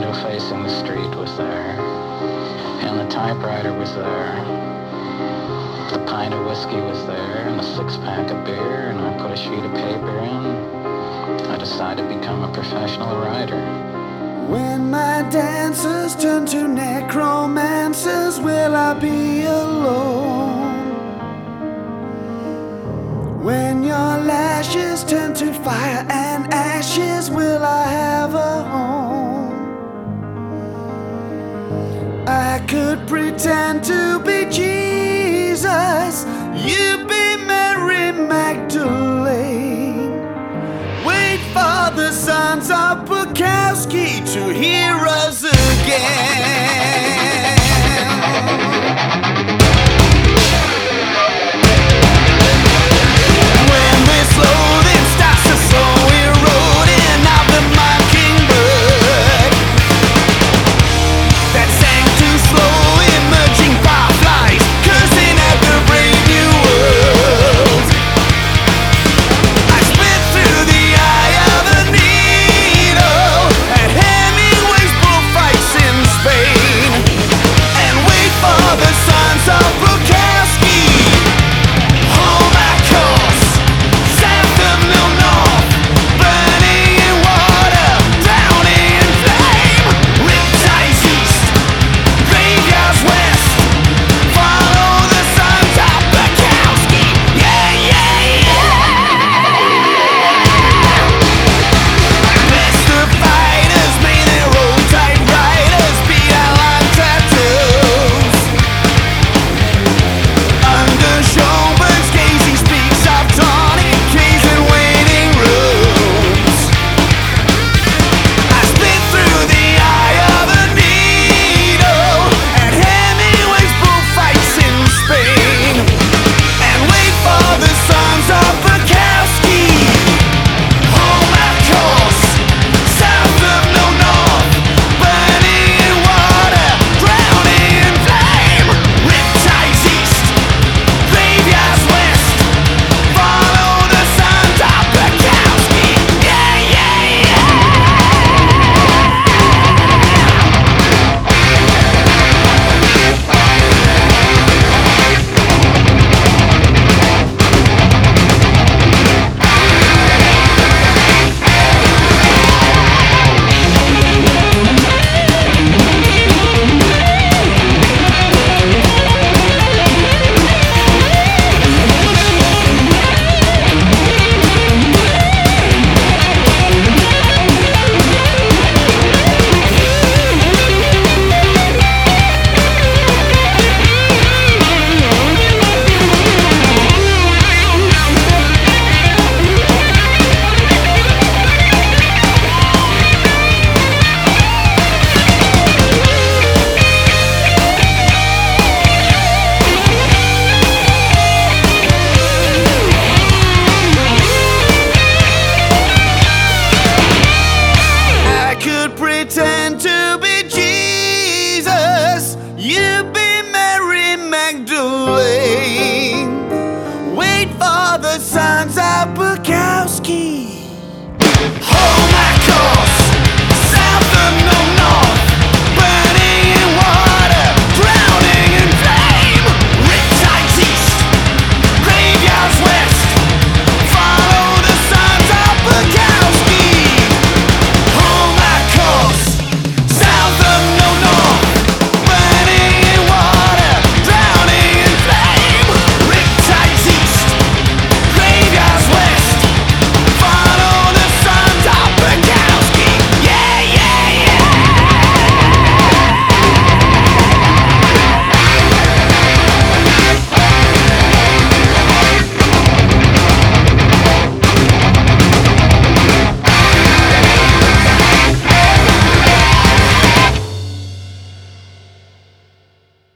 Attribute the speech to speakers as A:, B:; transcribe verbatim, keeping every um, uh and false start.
A: window facing the street was there, and the typewriter was there. The pint of whiskey was there, and the six-pack of beer, and I put a sheet of paper in. I decided to become a professional writer.
B: When my dancers turn to necromancers, will I be alone? When your lashes turn to fire and ashes, will I have a home? I could pretend to be Jesus, you be Mary Magdalene. Wait for the sons of Bukowski to hear us again.